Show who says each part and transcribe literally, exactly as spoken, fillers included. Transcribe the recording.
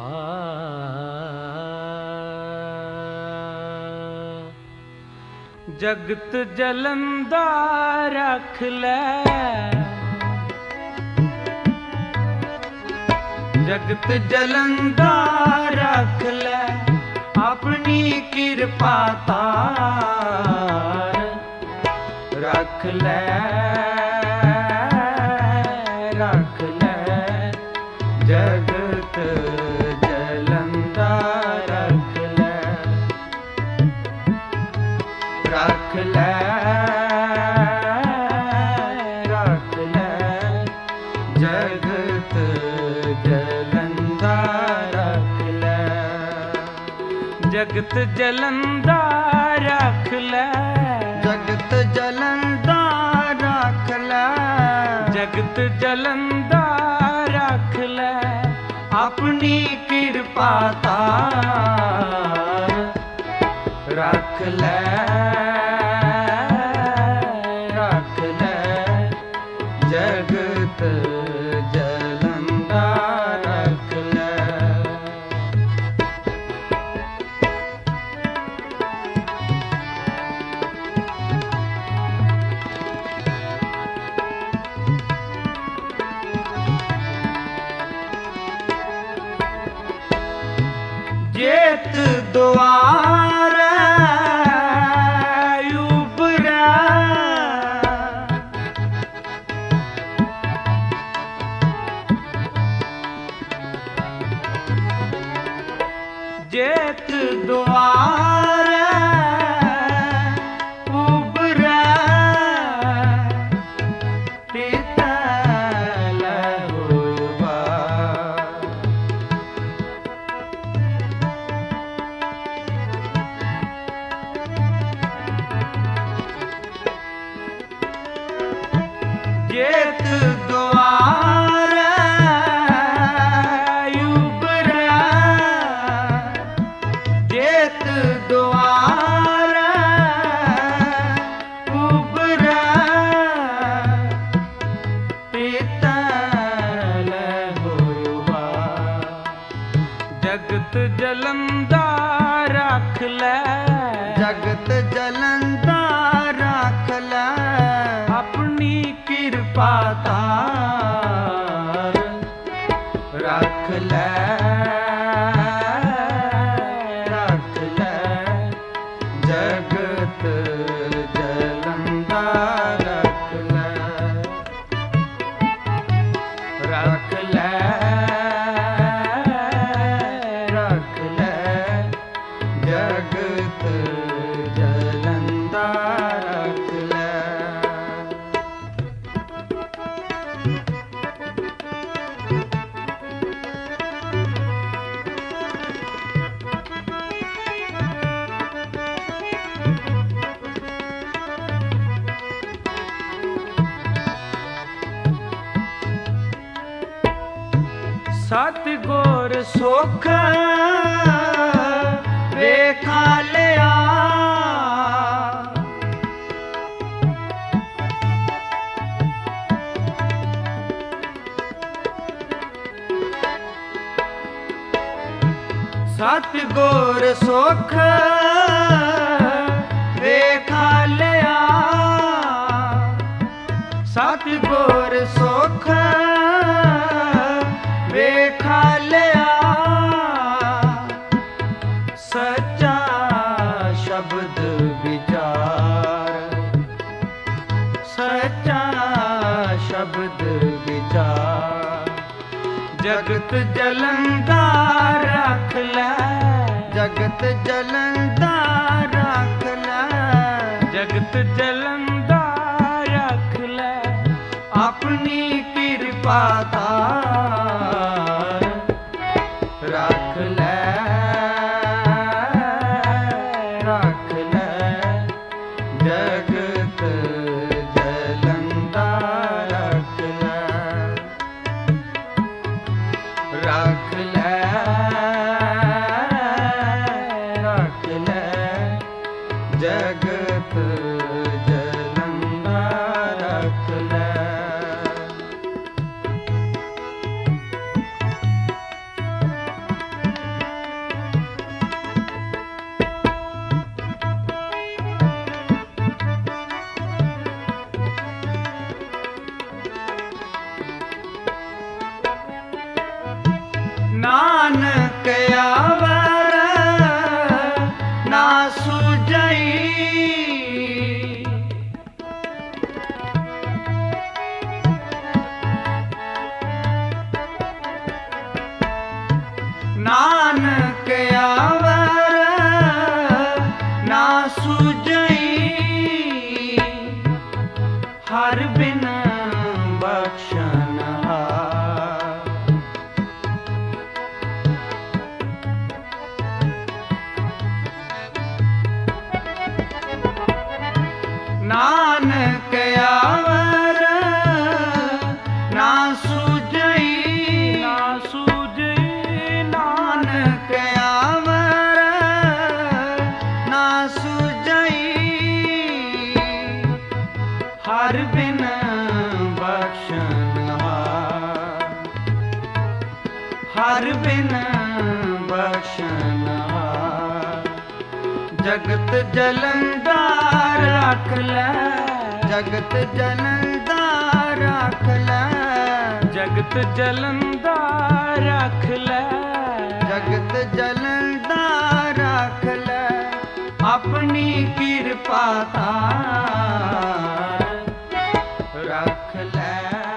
Speaker 1: जगत जलंदा रख ले, जगत जलंदा रख ले, अपनी कृपा तार रख ले, रख ले। जगत जलंदा रख ले, रख ले, रख ले। जगत जलंदा रख ले, जगत जलंदा रख ले,
Speaker 2: जगत जलंदा रख ले,
Speaker 1: जगत जलंदा रख ले, अपनी कृपा तार रख ले, रख ले। जगत जलंदा रख ले। जेत द्वार उबरा, जेत द्वार उबरा, पीतल होवा। जेत द्वार उबरा, जेत द्वार उबरा, पीतल होवा। जगत जलंदा रख ले,
Speaker 2: जगत जलंदा रख ले,
Speaker 1: अपनी कृपा तार रख ले, रख ले। जगत जलंदा रख ले, रख ले, रख ले। जगत जलंदा रख ले। सतगुर सुख वेखा लिया, सतगुर सुख वेखा लिया, सतगुर सुख वेखा लिया। सच्चा शब्द विचार, सच्चा शब्द विचार। जगत जलंदा रख ले,
Speaker 2: जगत जलंदा रख ले,
Speaker 1: जगत जलंदा रख ले, अपनी कृपा तार रख ले, रख ले। जगत जलंदा रख ले, रख ले, रख ले। जगत जलंदा रख ले।
Speaker 2: ਨਾਨਕ ਆਵਰ ਨਾ ਸੁਝਈ। ਨਾਨਕ ਆਵਰ ਨਾ ਸੁਝਈ। ਹਰ ਬਿਨ ਬਖਸ਼ਨਹਾਰ। ਨਾਨਕ ਆਵਰ ਨਾ ਸੁਝਈ।
Speaker 1: ਨਾ ਸੂਝੇ
Speaker 2: ਨਾਨਕ ਆਵਰ ਨਾ ਸੁਝਈ। ਹਰ ਬਿਨ ਬਖਸ਼ਨਹਾਰ। ਹਰ ਬਿਨ ਬਖਸ਼ਨਹਾਰ। ਜਗਤ ਜਲੰਧਰ ਰੱਖ ਲੈ। ਜਗਤ ਜਲੰਧਰ ਰੱਖ ਲੈ।
Speaker 1: ਜਗਤ ਜਲੰਦਾ ਰੱਖ ਲੈ।
Speaker 2: ਜਗਤ ਜਲੰਦਾ ਰੱਖ ਲੈ। ਆਪਣੀ ਕਿਰਪਾ ਧਾਰ ਰੱਖ ਲੈ।